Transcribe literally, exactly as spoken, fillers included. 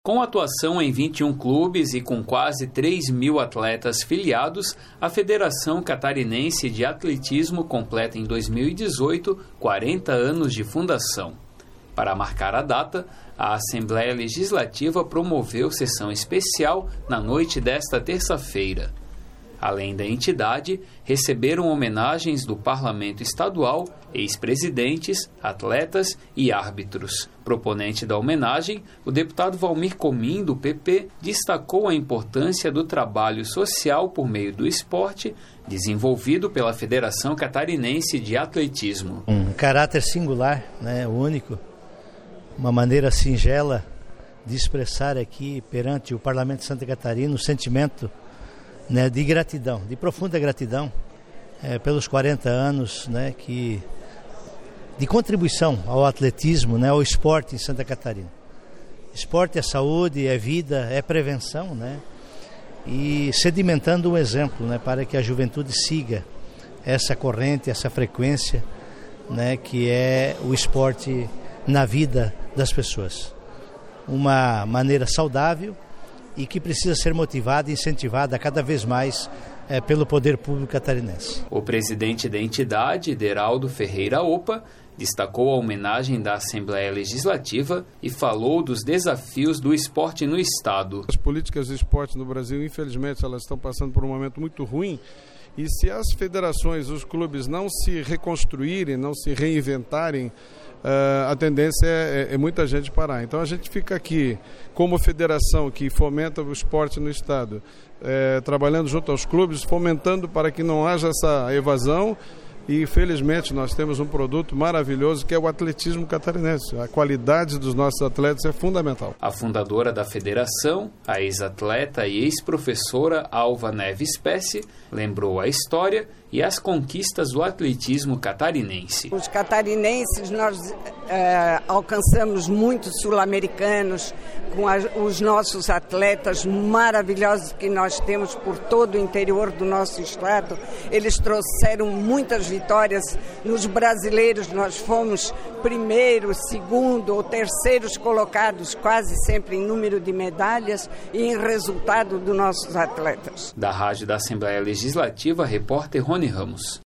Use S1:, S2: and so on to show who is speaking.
S1: Com atuação em vinte e um clubes e com quase três mil atletas filiados, a Federação Catarinense de Atletismo completa em dois mil e dezoito quarenta anos de fundação. Para marcar a data, a Assembleia Legislativa promoveu sessão especial na noite desta terça-feira. Além da entidade, receberam homenagens do Parlamento Estadual, ex-presidentes, atletas e árbitros. Proponente da homenagem, o deputado Valmir Comim, do P P, destacou a importância do trabalho social por meio do esporte, desenvolvido pela Federação Catarinense de Atletismo.
S2: Um caráter singular, né, único, uma maneira singela de expressar aqui perante o Parlamento de Santa Catarina o sentimento, né, de gratidão, de profunda gratidão é, pelos quarenta anos, né, que, de contribuição ao atletismo, né, ao esporte em Santa Catarina. Esporte é saúde, é vida, é prevenção, né, e sedimentando um exemplo, né, para que a juventude siga essa corrente, essa frequência, né, que é o esporte na vida das pessoas. Uma maneira saudável e que precisa ser motivada e incentivada cada vez mais é, pelo poder público catarinense.
S1: O presidente da entidade, Deraldo Ferreira Opa, destacou a homenagem da Assembleia Legislativa e falou dos desafios do esporte no Estado.
S3: As políticas de esporte no Brasil, infelizmente, elas estão passando por um momento muito ruim. E se as federações, os clubes não se reconstruírem, não se reinventarem, Uh, a tendência é, é, é muita gente parar. Então a gente fica aqui como federação que fomenta o esporte no estado, é, trabalhando junto aos clubes, fomentando para que não haja essa evasão. E felizmente nós temos um produto maravilhoso que é o atletismo catarinense. A qualidade dos nossos atletas é fundamental.
S1: A fundadora da federação, a ex-atleta e ex-professora Alva Neves Pesce, lembrou a história e as conquistas do atletismo catarinense.
S4: Os catarinenses, nós é, alcançamos muitos sul-americanos com a, os nossos atletas maravilhosos que nós temos por todo o interior do nosso estado. Eles trouxeram muitas vitórias. Nos brasileiros nós fomos primeiro, segundo ou terceiros colocados quase sempre em número de medalhas e em resultado dos nossos atletas.
S1: Da Rádio da Assembleia Legislativa, repórter Rony Ramos.